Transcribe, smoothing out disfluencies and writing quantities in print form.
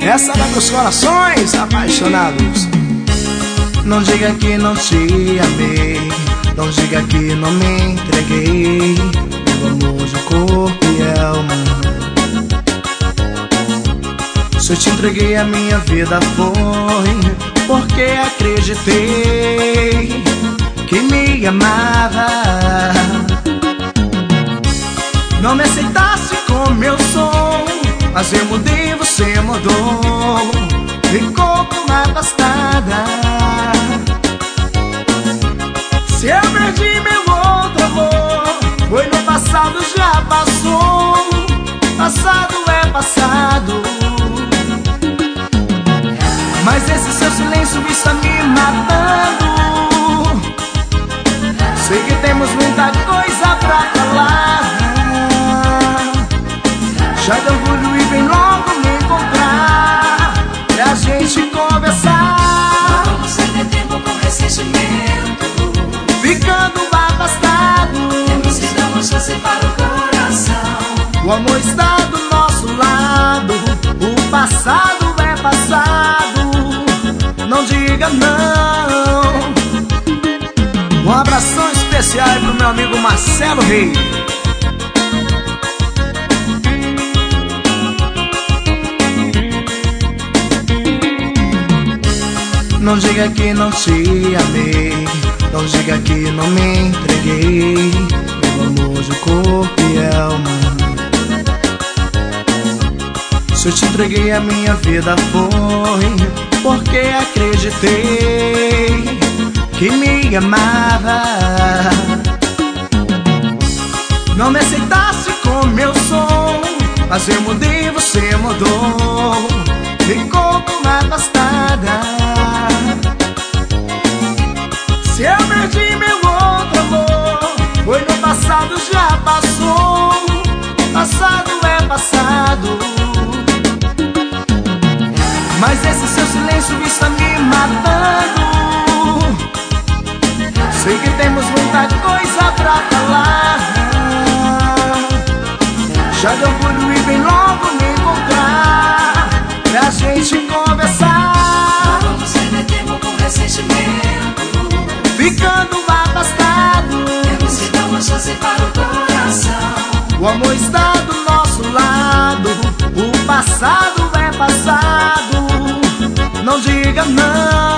Essa vai pros corações apaixonados. Não diga que não te amei, não diga que não me entreguei, meu amor de corpo e alma. Se eu te entreguei a minha vida foi porque acreditei que me amava. Não me aceitasse como eu sou, mas eu mudei, você mudou, ficou como afastada. Se eu perdi meu outro amor, foi no passado, já passou. Passado é passado. Mas esse seu silêncio está me matando. Sei que temos muita coisa pra falar. Já de orgulho e vem logo me encontrar e a gente conversar. Não vamos perder tempo com ressentimento, ficando afastado. temos que dar uma chance para o coração. O amor está do nosso lado, o passado é passado. Não diga não. Um abração especial aí pro meu amigo Marcelo Rei. Não diga que não te amei, não diga que não me entreguei, meu amor de corpo e alma. Se eu te entreguei a minha vida foi porque acreditei que me amava. Não me aceitasse como eu sou, mas eu mudei, você mudou, ficou como afastada. Se eu perdi meu outro amor, foi no passado, já passou. Passado é passado. Mas esse seu silêncio está me matando. Sei que temos muita coisa pra falar. Já de orgulho e vem logo me encontrar pra gente conversar. Não vamos perder tempo com ressentimento, ficando afastado. temos que dar uma chance para o coração. O amor está do nosso lado, o passado é passado. Não diga não.